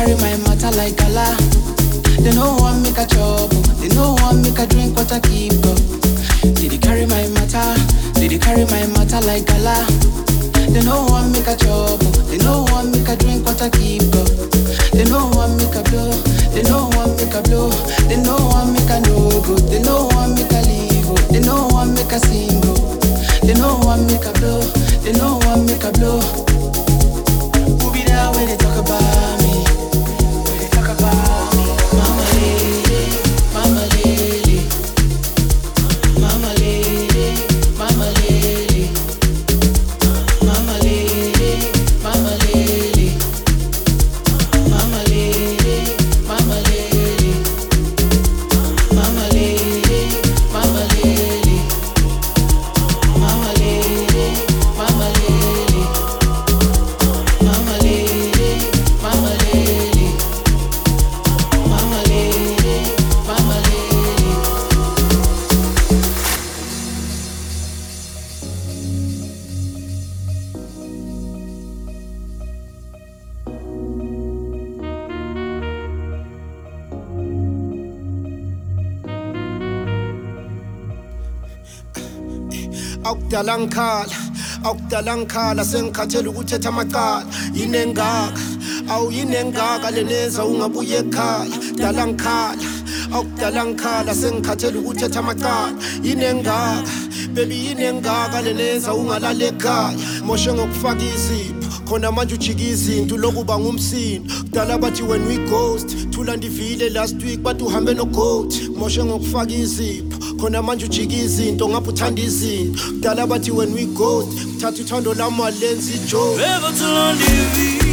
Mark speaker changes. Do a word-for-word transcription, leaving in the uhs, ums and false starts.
Speaker 1: carry my matter like gala. They know one make a chop, they know one make a drink what I keep up. Did they carry my matter? Did they carry my matter like gala? They know one make a chop, they know one make a drink what I keep up. They know one make a blow, they know one make a blow, they know one make a no go, they know one make a leave, they know one make a single, they know one make a blow, they know one make a blow. Who be there when they talk about me? When they talk about me? Mama lady, mama lady, mama lady, mama lady, mama lady, mama lady, mama lady, mama lady, mama lady, mama lady, mama lady, mama lady, mama lady, mama lady, mama lady, mama lady.
Speaker 2: Awudalankala, awudalankala sengikhathele ukuthetha amacala. Yinengaka, awu yinengaka leneza ungabuye ekhaya. Dalankala, awudalankala sengikhathele ukuthetha amacala. Yinengaka, baby yinengaka leneza ungalala ekhaya. Moshe ngokufaka izipho, khona manje ujika izinto lokuba ngumsindo. Kudala bathi when we ghost, thula ndivile last week bathi uhambe no goat. Moshe ngokufaka izipho, khona manje ujika izinto ngapha uthanda izinto. Kudala bathi when we ghost, kuthatha uthando lami walenza ijoke.
Speaker 3: Ever till on T V.